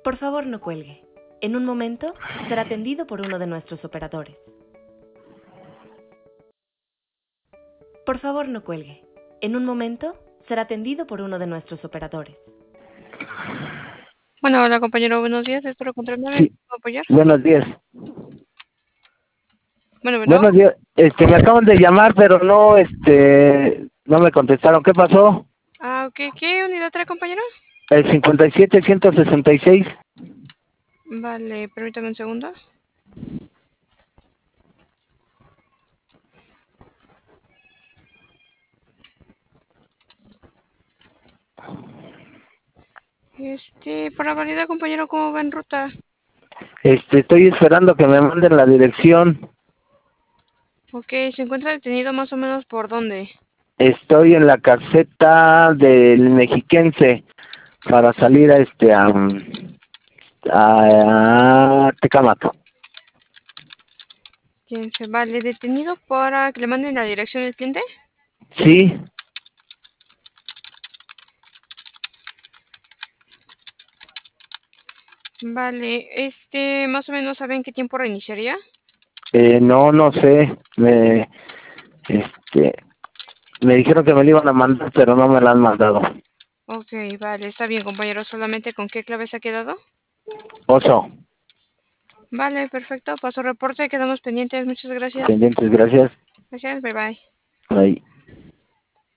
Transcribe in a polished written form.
Por favor, no cuelgue. En un momento será atendido por uno de nuestros operadores. Por favor, no cuelgue. En un momento será atendido por uno de nuestros operadores. Bueno, hola compañero, buenos días. Espero encontrarme. Sí, ¿Puedo apoyar? buenos días. Bueno. Buenos días. Me acaban de llamar, pero no me contestaron. ¿Qué pasó? Ah, ok. ¿Qué unidad trae, compañero? El 57-166. Vale, permítame un segundo. Por la valida, compañero, ¿cómo va en ruta? Estoy esperando que me manden la dirección. Ok, ¿se encuentra detenido más o menos por dónde? Estoy en la caseta del Mexiquense para salir a Tecamato. ¿Quién se vale detenido para que le manden la dirección del cliente? Sí, Vale, más o menos saben qué tiempo reiniciaría. no sé. Este, me dijeron que me la iban a mandar, pero no me la han mandado. Ok, vale, está bien, compañero. ¿Solamente con qué clave se ha quedado? Oso, Vale, perfecto. Paso reporte, quedamos pendientes. Muchas gracias. pendientes, gracias. Gracias, bye bye. Ahí.